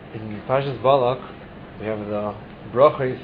In Parshas Balak, we have the brachos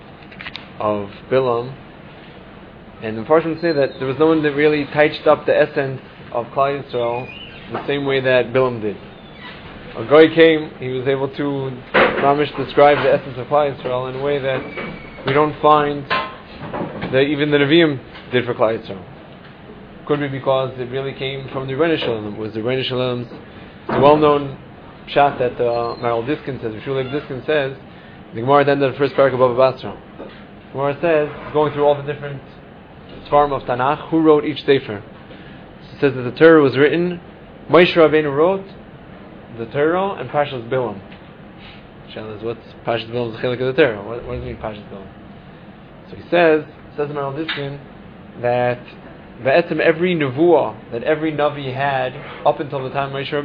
of Bilam, and the Parshas say that there was no one that really touched up the essence of Klal Yisrael the same way that Bilam did. A guy came, he was able to describe the essence of Klal Yisrael in a way that we don't find that even the Nevi'im did for Klal Yisrael. Could be because it really came from the Rebbeinu Shalom. It was the Rebbeinu Shalom's well-known pshat that Maral Diskin says, Shulek Diskin says, the Gemara at the end of the first parak of Baba Basra. The Gemara says, going through all the different Sfarim of Tanakh, who wrote each Sefer. It says that the Torah was written, Moshe Rabbeinu wrote the Torah and Parshas Bilam. Shal is what's Parshas Bilam is the chilik of the Torah? What does it mean Parshas Bilam? So he says Maral Diskin that every nevuah that every navi had up until the time of Moshe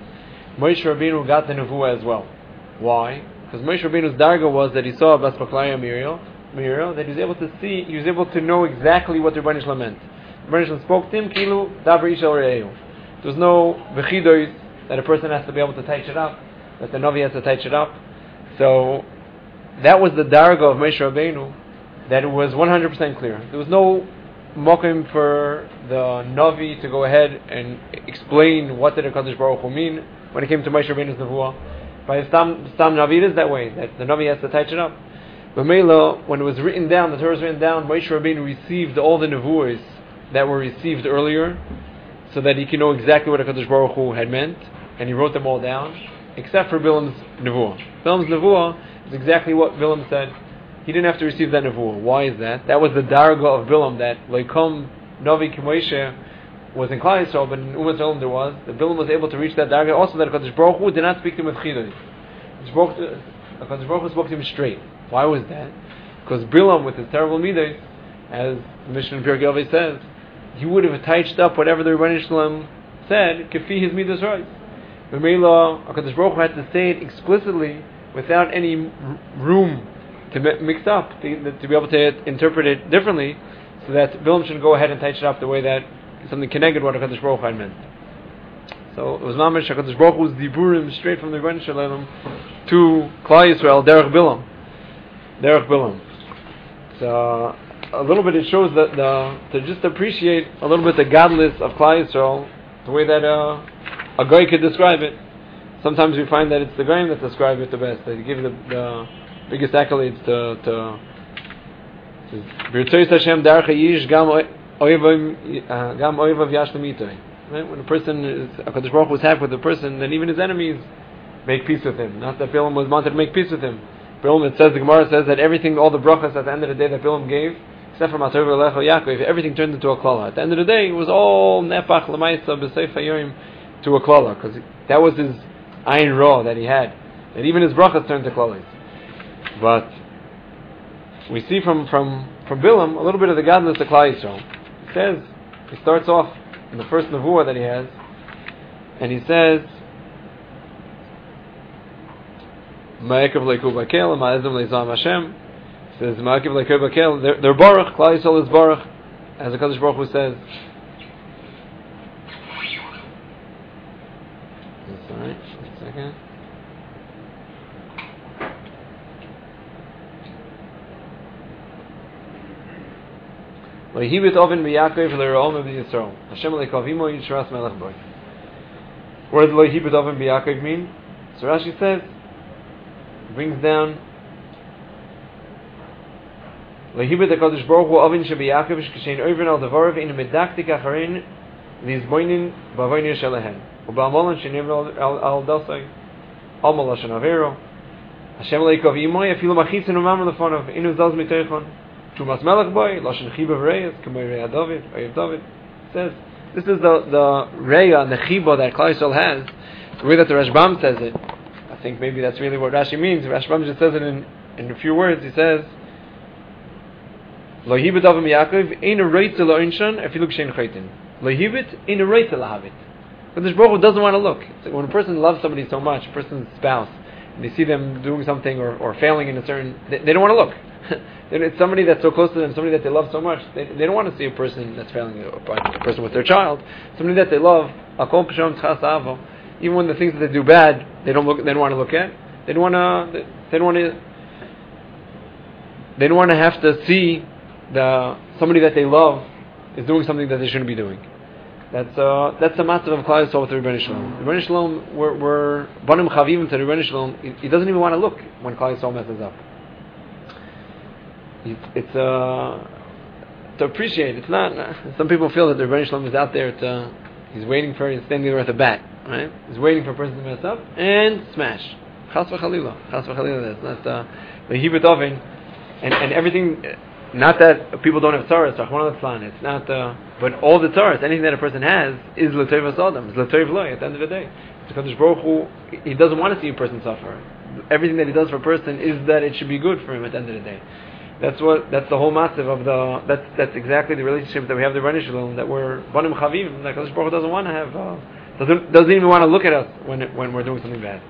Rabbeinu got the nevuah as well. Why? Because Moshe Rabbeinu's darga was that he saw Bas Baklaya Miriel, that he was able to see, he was able to know exactly what the Rebbeinu Shalom meant. The Rebbeinu Shalom spoke to him, Kilu Davar Ish El Re'ehu. There was no bechidos that a person has to be able to touch it up, that the navi has to touch it up. So that was the darga of Moshe Rabbeinu, that it was 100% clear. There was no mokim for the navi to go ahead and explain what did HaKadosh Baruch Hu mean when it came to Moshe Rabbeinu's nevuah. By Stam Navi it is that way, that the navi has to touch it up. But Mela, when it was written down, the Torah was written down, Moshe Rabbeinu received all the nevuahs that were received earlier, so that he can know exactly what HaKadosh Baruch Hu had meant, and he wrote them all down, except for Bilam's nevuah. Bilam's nevuah is exactly what Bilam said. He didn't have to receive that nevuah. Why is that? That was the darga of Bilam, that Leikom Navi K'Moshe was in Klal Yisrael, but in Umat Yisrael there was. That Bilam was able to reach that darga. Also, that HaKadosh Baruch Hu did not speak to him with chidush. HaKadosh Baruch Hu spoke to him straight. Why was that? Because Bilam, with his terrible midas, as the Mishnah in Pirkei Avos says, he would have touched up whatever the Rebbeinu Shalom said, Kefi his midas right. But Mela, HaKadosh Baruch Hu had to say it explicitly, without any room to mix up, to be able to interpret it differently, so that Bilam should go ahead and touch it up the way that something connected what HaKadosh Baruch Hu had meant. So it was mamish HaKadosh Baruch Hu's diburim straight from the Rebbeinu Shalom to Klal Yisrael, Derech Bilam. So a little bit it shows that to just appreciate a little bit the godless of Klal Yisrael, the way that a guy could describe it. Sometimes we find that it's the Goyim that describe it the best. They give the biggest accolades to B'Ritzoyis Hashem Darcha Yish Gam Oivav Yashlim Itoy. Right? When a person is, HaKadosh Baruch Hu was happy with the person, then even his enemies make peace with him. Not that Bilam was wanted to make peace with him. Bilam, it says, the Gemara says that everything, all the brachas at the end of the day that Bilam gave, except for Matzor V'Lecho Yaakov, everything turned into a klala. At the end of the day, it was all Nepach L'Maisa B'Seif HaYorim to a klala, because that was his Ayin Ra that he had. That even his brachas turned to klalas. But we see from Bilam a little bit of the godliness of Klal Yisrael. He says, he starts off in the first nevuah that he has, and he says, Ma'akev le'kuv b'kel, ma'ezim le'zam Hashem. He says, Ma'akev le'kuv b'kel, they're baruch, Klal Yisrael is baruch, as the HaKadosh Baruch Hu says. That's alright, just a second. Le'hibit oven b'Yaakov le'ra'om b'Yisrael. Hashem le'kavimo yishras melech boy. What does le'hibit oven b'Yaakov mean? So Rashi says, brings down le'hibit HaKadosh Baruch Hu oven she'b'Yaakov sh'k'shein oven al davarav in medaktik acharin lizboinin b'avoyin shelahen u'ba'amolan she'nevra al dalsai al malashon avero Hashem le'kavimo yafilu machitzin u'mamar lefonav inu zalz miteichon Tumas Melech Boy, Lashon Chiba V'Reyes, K'may Reya David, Oyev David. It says, this is the Reya and the Chiba that Klal Yisrael has, the way that the Rashbam says it. I think maybe that's really what Rashi means. Rashbam just says it in a few words. He says, Lo hibit avim Yaakov, ein a reitze lo inshan, afilu k'shein chaytin. Lo hibit, ein a reitze lahavit. But the Baruch Hu doesn't want to look. Like when a person loves somebody so much, a person's spouse, and they see them doing something or failing in a certain, they don't want to look. It's somebody that's so close to them, somebody that they love so much. They don't want to see a person that's failing, a person with their child, somebody that they love. Even when the things that they do bad, they don't want to look at. They don't want to. They don't want to have to see somebody that they love is doing something that they shouldn't be doing. That's the massive of Klal Yisrael with the Rebbeinu Shalom. Rebbeinu Shalom, we're banim chavim to the Rebbeinu Shalom. He doesn't even want to look when Klal Yisrael messes up. It's to appreciate. It's not. Some people feel that the Rebbeinu Shalom is out there. He's waiting for. He's standing there with a bat. Right? He's waiting for a person to mess up and smash. Chas v'chalila. Chas v'chalila. That's not the Hebrew Tovin and everything. Not that people don't have tzaras. Rahman al-Islan. It's not. But all the tzaras, anything that a person has, is l'toiv Adam. Is l'toiv loy. At the end of the day, because Baruch Hu, He doesn't want to see a person suffer. Everything that He does for a person is that it should be good for him at the end of the day. That's the whole massive of the. That's exactly the relationship that we have with the Rebbeinu Shalom. That we're banim chavim. That Baruch Hu doesn't want to have. Doesn't even want to look at us when we're doing something bad.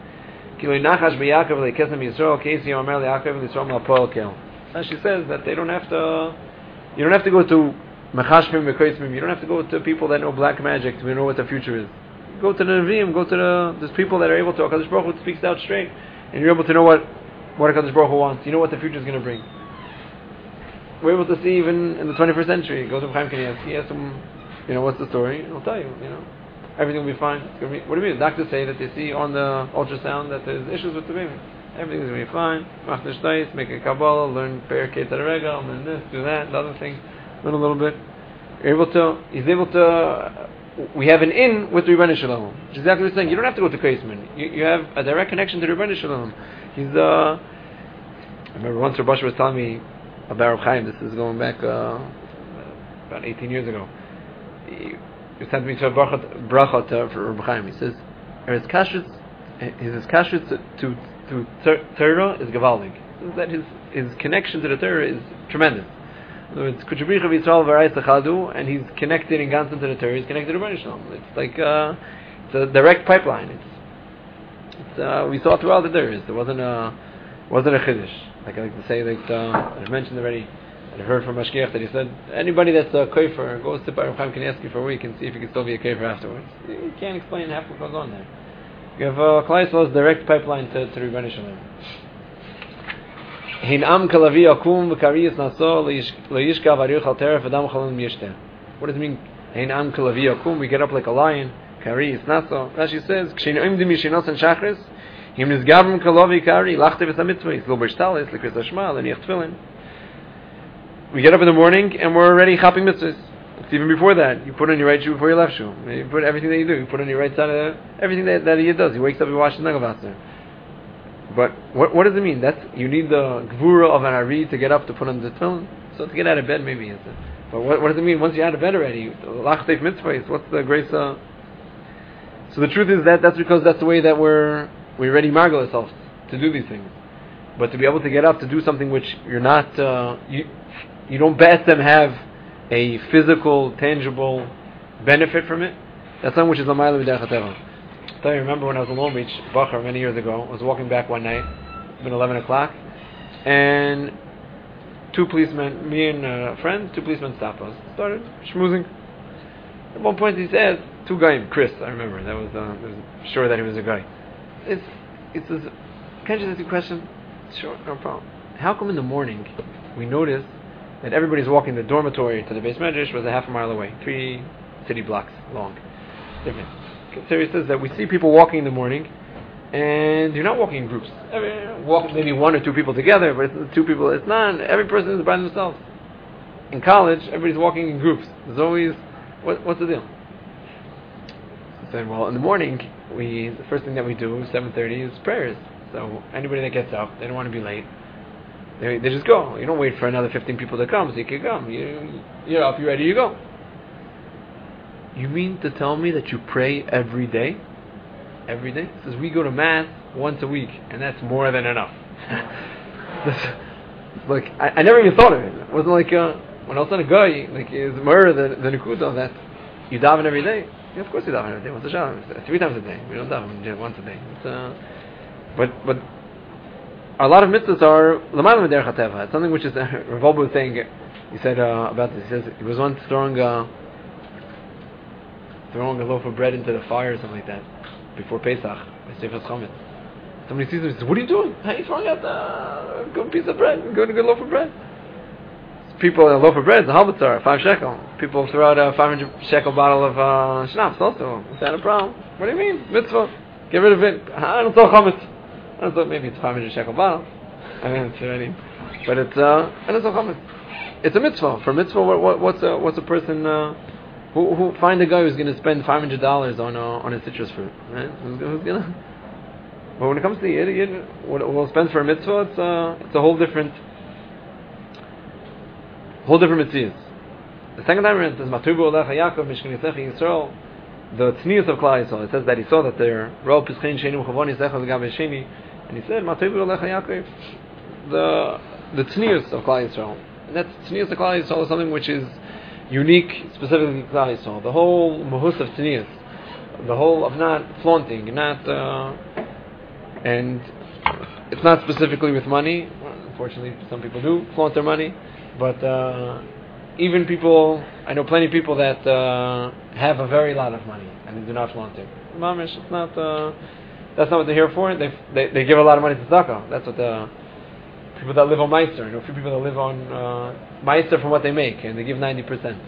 As she says that they don't have to. You don't have to go to mechashmim mekoismim. You don't have to go to people that know black magic to know what the future is. Go to the Nevi'im. Go to there's people that are able to. HaKadosh Baruch Hu speaks out straight, and you're able to know what HaKadosh Baruch Hu wants. You know what the future is going to bring. We're able to see even in the 21st century. Go to Chaim Kanievsky. He has some. What's the story? He'll tell you. Everything will be fine. It's gonna be, what do you mean? The doctors say that they see on the ultrasound that there's issues with the baby. Everything's going to be fine. Machne Shtayis, make a Kabbalah, learn Perek Tarega, learn this, do that, the other thing, learn a little bit. He's able to, we have an in with the Rebbeinu Shalom. Which is exactly what he's saying. You don't have to go to Kreisman. You have a direct connection to the Rebbeinu Shalom. I remember once Rav Basher was telling me about Rav Chaim. This is going back about 18 years ago. He sent me to a brachot for Rav Chaim. He says, his kashrut to Torah is gavaldig. That his connection to the Torah is tremendous. In other words, Kuchabricha v'Yisrael v'Arayis Echadu, and he's connected in Gansan to the Torah. He's connected to Rebbeinu Shalom. It's like it's a direct pipeline. It's we saw throughout the Torah. There wasn't a chiddush. Like I like to say, I mentioned already. I heard from Mashgiach that he said anybody that's a kofer goes to Rav Chaim Kanievsky for a week and see if he can still be a kofer afterwards. You can't explain half what goes on there. You have Klal Yisrael's direct pipeline to Rebbeinu Shalom. Hinam kalavi akum v'kariyas naso leishkav ariuch al teref adam chalon miyishteh. What does it mean? Hinam kalavi akum. We get up like a lion. Kariyas naso. Rashi says ksheinoim di mishinos and shachris him nizgavim kalavi kari lachte v'samitzvah lo b'shtalis l'kris hashma l'niach tefillin. We get up in the morning and we're already chopping mitzvahs. It's even before that. You put on your right shoe before your left shoe. You put everything that you do. You put on your right side of everything that he does. He wakes up and washes Nagavasser. But what does it mean? You need the gvura of an Ari to get up to put on the tefillin. So to get out of bed maybe. But what does it mean once you're out of bed already? Lachteif mitzvahs. What's the grace? So the truth is that's because that's the way that we already margle ourselves to do these things. But to be able to get up to do something which you're not, you don't bet them have a physical, tangible benefit from it. That's something which is l'mayla b'derech hateva. I remember when I was in Long Beach, Bachar, many years ago. I was walking back one night. It's been 11 o'clock, and two policemen, me and a friend, two policemen stopped us. Started schmoozing. At one point, he says, two guys, Chris. I remember that was sure that he was a guy. It's can I just ask you a question? Sure, no problem. How come in the morning we notice that everybody's walking the dormitory to the base medrash was a half a mile away, 3 city blocks long. Different. So he says that we see people walking in the morning, and you're not walking in groups. Walk maybe one or two people together, but it's two people. It's not. Every person is by themselves. In college, everybody's walking in groups. There's always what's the deal? I said, well, in the morning, the first thing that we do 7:30 is prayers. So anybody that gets up, they don't want to be late. They just go. You don't wait for another 15 people to come so you can come. You're up, you're ready, you go. You mean to tell me that you pray every day? Every day? It says we go to Mass once a week, and that's more than enough. Like, I never even thought of it. It wasn't like, when I was on a guy, like, it's more the Nikuda that you daven every day. Yeah, of course you daven every day. What's the job? 3 times a day. We don't daven once a day. But a lot of mitzvahs are l'mayla b'derech hateva. It's something which is Rav Wolbe was saying. He said about this. He says he was once throwing a loaf of bread into the fire or something like that before Pesach by Sefer Chometz. Somebody sees him and says, "What are you doing? How are you throwing out a good piece of bread, a good loaf of bread?" People, a loaf of bread is a halbatzar, 5 shekel. People throw out a 500 shekel bottle of schnapps also. Is that a problem? What do you mean? Mitzvah. Get rid of it. I don't sell chametz. I don't sell, maybe it's a 500 shekel bottle. I mean, it's already. But it's, I don't sell chametz. It's a mitzvah. For mitzvah, what's a person, who find a guy who's going to spend $500 on a citrus fruit? Right? Who's going to? But when it comes to the Yid, what we'll spend for a mitzvah, it's a whole different mitzvahs. The second time it says, Matubu Alecha Yaakov, Mishkan Yisecha Yisrael, the tznius of Klal Yisrael. It says that he saw that their Ro Pischein Shenim Chavon Yisecha L'Gabe Sheni, and he said, Matubu Alecha Yaakov, the tznius of Klal Yisrael. And that tznius of Klal Yisrael is something which is unique, specifically to Klal Yisrael. The whole mahus of tznius, the whole of not flaunting, and it's not specifically with money. Unfortunately, some people do flaunt their money. But even people, I know plenty of people that have a very lot of money and they do not flaunt it. Mamish, it's not. That's not what they're here for. They give a lot of money to tzedakah. That's what the people that live on meister. I know a few people that live on meister from what they make, and they give 90%.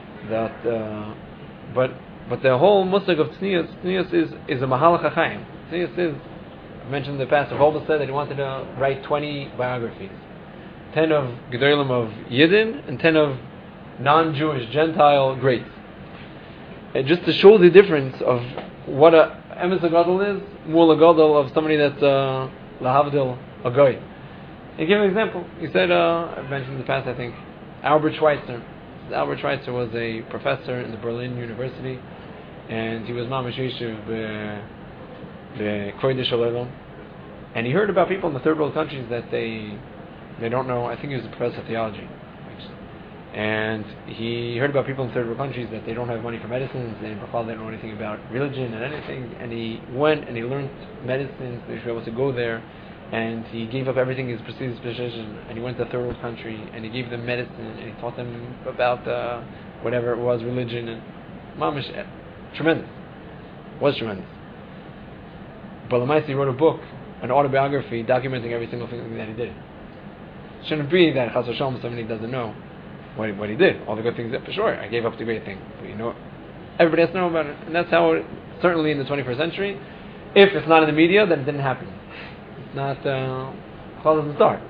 But the whole musig of tznius is a mahalach hachaim. Tznius is. I mentioned in the past. Rav Wolbe said that he wanted to write 20 biographies. 10 of Gedolim of Yidden and 10 of non-Jewish Gentile greats. And just to show the difference of what a emes gadol is, mul gadol of somebody that's lahavdil a goy. He gave an example. He said, I've mentioned in the past, I think, Albert Schweitzer. Albert Schweitzer was a professor in the Berlin University, and he was mamash yeshiv the Kodesh Shalom. And he heard about people in the third world countries that they don't know. I think he was a professor of theology, actually. And he heard about people in third world countries that they don't have money for medicines, they don't know anything about religion and anything. And he went and he learned medicines. They should be able to go there, and he gave up everything, his prestige, position, and he went to a third world country and he gave them medicine and he taught them about whatever it was, religion and mamish. Tremendous. Was tremendous. But Lamaisi wrote a book, an autobiography, documenting every single thing that he did. Shouldn't be that Chas V'Shalom somebody doesn't know what he did. All the good things, for sure. I gave up the great thing. But everybody has to know about it. And that's how, certainly in the 21st century, if it's not in the media, then it didn't happen. It's not, Chal doesn't start.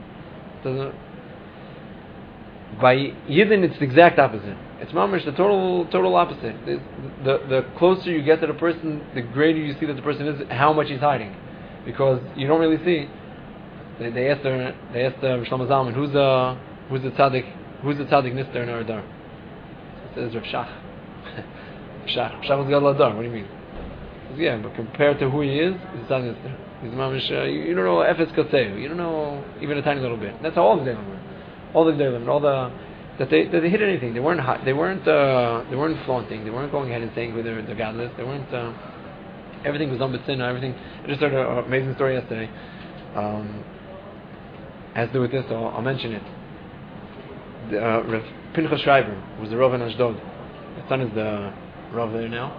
By Yidden, it's the exact opposite. It's mamish, the total opposite. The closer you get to the person, the greater you see that the person is, how much he's hiding. Because you don't really see. They asked Shlomo Zalman, who's the tzaddik nister in our dar? It says Rav Shach. Rav Shach was Gadol Adar. What do you mean? He says, yeah, but compared to who he is, he's a tzaddik nister. He's mamish. You don't know efes katseu. You don't know even a tiny little bit. And that's how all the Gedolim were. All the Gedolim, all the that they hid anything. They weren't hot. They weren't flaunting. They weren't going ahead and saying who they're godless. They weren't. Everything was done with sin. Everything. I just heard an amazing story yesterday. Has to do with this, so I'll mention it. Rav Pinchas Schreiber was the Rav in Ashdod. His son is the Rav there now.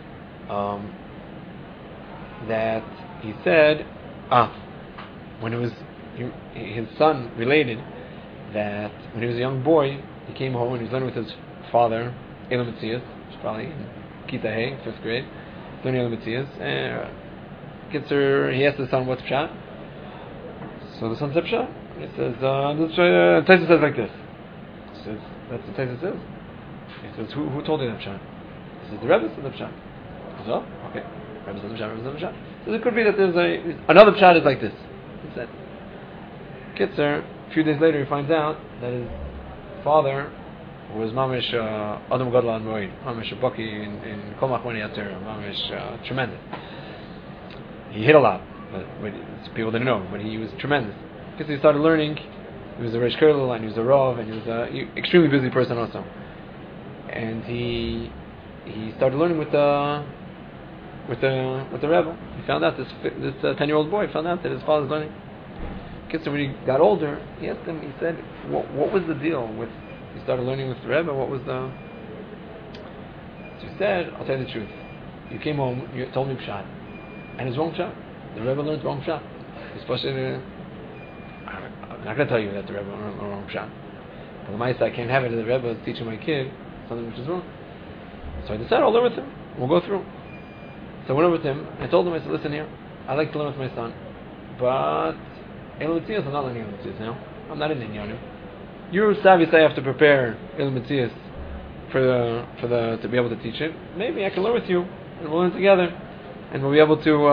That he said, when it was his son related that when he was a young boy, he came home and he was learning with his father, Elam Metzias, which is probably in Kita Hey, 5th grade, learning Elam Metzias, and he asked his son, what's Pshat? So the son said Pshat. He says, Taisa says like this. He says, that's what Taisa says. He says, who told you that Pshat? He says, the Rebbe said the Pshat. He says, oh, okay. Rebbe said the Pshat. So it could be that there's another Pshat is like this. He said. Kitzer, a few days later he finds out that his father was Mamish Adam Gadol Moed, Mamish Baki in Kolmach Mani Yater, Mamish tremendous. He hit a lot, but people didn't know, but he was tremendous. Because he started learning, he was a Reish Kerlel and he was a Rav and he was an extremely busy person also. And he started learning with the Rebbe. He found out this 10-year-old boy found out that his father's learning. So when he got older, he asked him. He said, "What was the deal with?" He started learning with the Rebbe. What was the? So he said, "I'll tell you the truth. You came home, you told me Pshat, and it's wrong Pshat. The Rebbe learned wrong Pshat. especially, I'm not going to tell you that the Rebbe or wrong shot. But the Maisa, I can't have it that the Rebbe is teaching my kid something which is wrong. So I decided I'll learn with him. We'll go through. So I went over with him. I told him, I said, listen here, I like to learn with my son, but Elam Metzias, I'm not learning Elam Metzias now. I'm not in Inyanim. You obviously have to prepare Elam Metzias to be able to teach it. Maybe I can learn with you, and we'll learn together, and we'll be able to.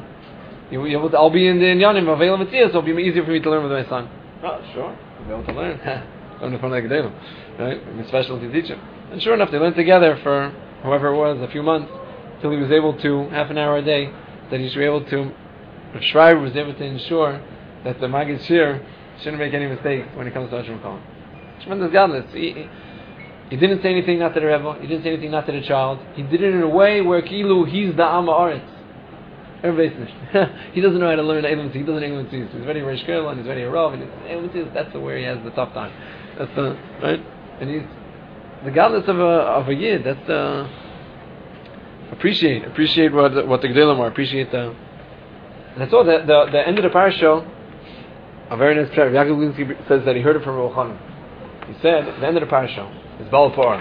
I'll be in the Inyanim of Elam Metzias, so it'll be easier for me to learn with my son. Oh, sure, we'll be able to learn. Learn in front of the right? I'm a specialty teacher. And sure enough, they learned together for however it was, a few months, till he was able to, half an hour a day, that he should be able to, Rav Schreiber was able to ensure that the Maggid Shir shouldn't make any mistakes when it comes to Hashem Kol. Tremendous godless. He didn't say anything not to the Rebbe, he didn't say anything not to the child. He did it in a way where Kilu, he's the Amma Aretz. Everybody's he doesn't know how to learn Elam. He doesn't Elam. He's very Reish Kirl and he's very Rav, and Elam, that's where he has the tough time. That's the right, and he's the godless of a Yid. That's the appreciate what the Gedolim are. Appreciate the. That's all. The end of the parasha, a very nice prayer. Yaakov Linsky says that he heard it from Rav Chanan. He said the end of the parasha is Baal Par.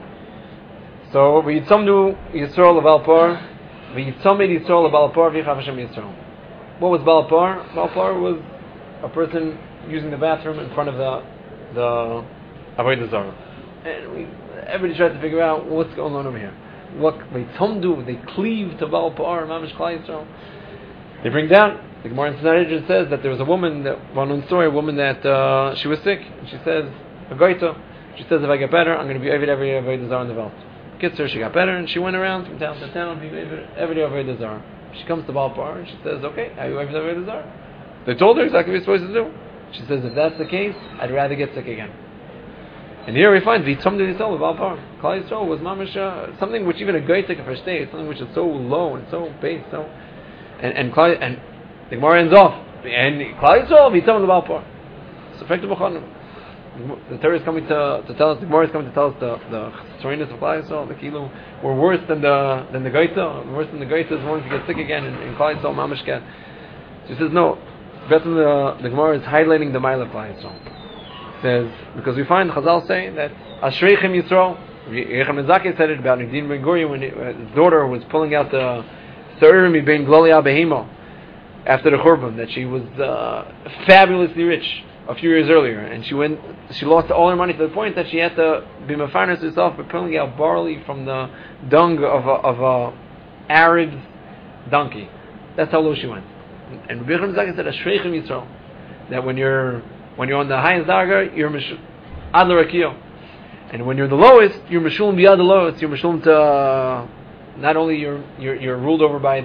So v'yitzamnu Yisrael Baal Par, v'yitzamid Yisrael Baal Par v'yichav Hashem Yisrael. What was Baal Par? Baal Par was a person using the bathroom in front of the Avodah Zarah. And everybody tried to figure out what's going on over here. What they cleave to Baal Par, Mamish Klal Yisrael. They bring down, the Gemara in Sanhedrin says that there was a woman, a woman that she was sick, and she says, a goita, she says, if I get better, I'm going to be every Avodah Zarah in the world. Gets her, she got better, and she went around from town to town, every Avodah Zarah. She comes to Baal Par, and she says, okay, are you every Avodah Zarah? They told her exactly what you're supposed to do. She says, if that's the case, I'd rather get sick again. And here we find V'yitzam Yisrael of Baal Par. Klal Yisrael was mamish something which even a goy take for state, something which is so low and so base, so and the Gemara ends off and Klal Yisrael V'yitzam of Baal Par. So effective the Torah is coming to tell us, the Gemara is coming to tell us the chesroinus of Klal Yisrael, the kilu were worse than the goyta, worse than the goyta is wanting to get sick again, and Klal Yisrael mamish get. So he says no. The Gemara is highlighting the mile of Klal Yisrael. Says because we find Chazal say that Ashreichem Yisrael. Yechem Ezaki said it about Nidin Ben Gurion when his daughter was pulling out the Se'irim Bein Glolia Behemo after the Churban, that she was fabulously rich a few years earlier, and she lost all her money to the point that she had to be mefarnes herself by pulling out barley from the dung of a Arab donkey. That's how low she went. And Yechem Ezaki said Ashreichem Yisrael, that when you're on the highest darga, you're ad l'rakiyah, and when you're the lowest, you're mishulm biyad the lowest. You're mishulm to not only you're ruled over by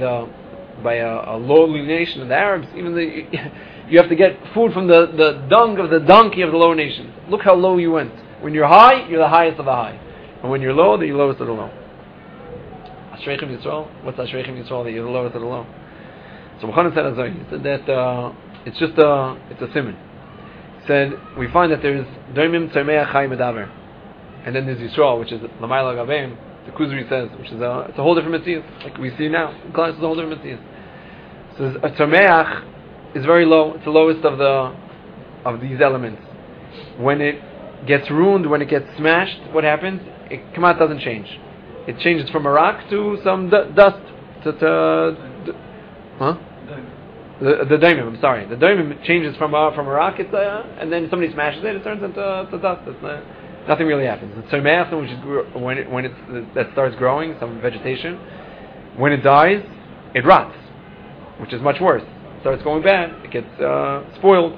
a lowly nation of the Arabs. Even you have to get food from the dung of the donkey of the low nations. Look how low you went. When you're high, you're the highest of the high, and when you're low, you're the lowest of the low. Ashreichem Yisrael. What's Ashreichem Yisrael? That you're the lowest of the low. So B'chanan said Azai. He said that it's a simon. Said we find that there's Doimim Tzarmeach Chai Medaber, and then there's Yisrael, which is Lamayla Gabeim. The Kuzri says, which is it's a whole different Metzias, like we see now. Class is a whole different Metzias. So a Tzarmeach is very low. It's the lowest of these elements. When it gets ruined, when it gets smashed, what happens? Kamat doesn't change. It changes from a rock to some dust. The daimim, I'm sorry. The daimim changes from a rock, and then somebody smashes it, it turns into dust. Nothing really happens. The tzarmeach, which is that starts growing, some vegetation, when it dies, it rots, which is much worse. It starts going bad, it gets spoiled.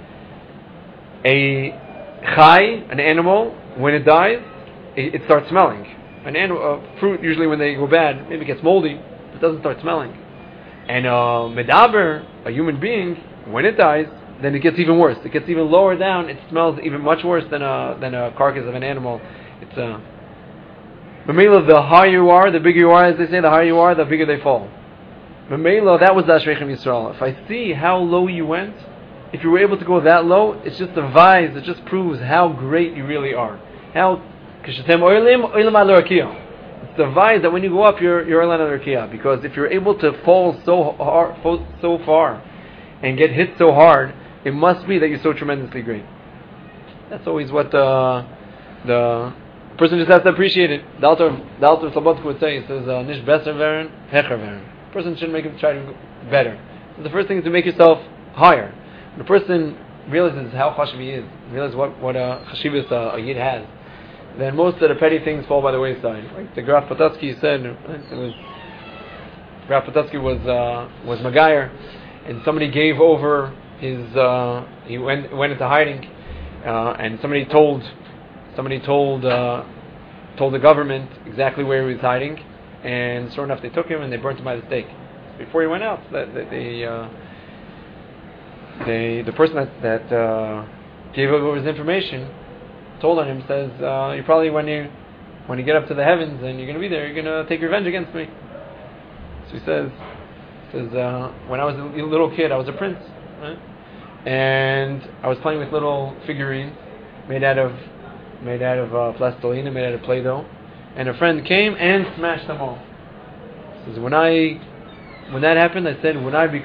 A chai, an animal, when it dies, it starts smelling. Fruit, usually when they go bad, maybe it gets moldy, it doesn't start smelling. And medaber, a human being, when it dies, then it gets even worse. It gets even lower down. It smells even much worse than a carcass of an animal. It's Mamela, the higher you are, the bigger you are, as they say, the higher you are, the bigger they fall. Mamela, that was the Ashreichem Yisrael. If I see how low you went, if you were able to go that low, it's just a vise. It just proves how great you really are. It's the vise that when you go up, you're Oilan Al Rakia. Because if you're able to fall so far, and get hit so hard, it must be that you're so tremendously great. That's always what the person just has to appreciate it. The Alter Slobodka would say, he says, Nish besser werden, hecher werden. The person shouldn't make him try to go better. So the first thing is to make yourself higher. When the person realizes how chashiv he is, realizes what a chashivas a yid has, then most of the petty things fall by the wayside. Like the Graf Patatsky said, Graf Patatsky was Magayer, and somebody gave over his. He went into hiding, and somebody told the government exactly where he was hiding, and sure enough, they took him and they burnt him by the stake. Before he went out, the person that gave over his information told on him, says, you probably when you get up to the heavens and you're going to be there, you're going to take revenge against me. So he says when I was a little kid, I was a prince, right? And I was playing with little figurines made out of plastilina, made out of Play-Doh, and a friend came and smashed them all. He says when that happened, I said when I'm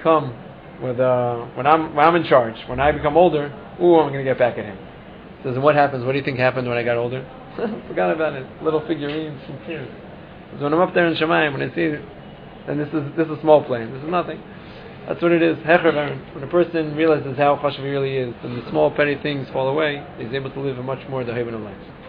in charge, when I become older, I'm going to get back at him. He says, and what happens? What do you think happened when I got older? Forgot about it. Little figurines from tears. So when I'm up there in Shemayim, when I see it, and this is a small plane. This is nothing. That's what it is. Hecher veren. When a person realizes how chashuv he really is, and the small petty things fall away, he's able to live a much more the haven of life.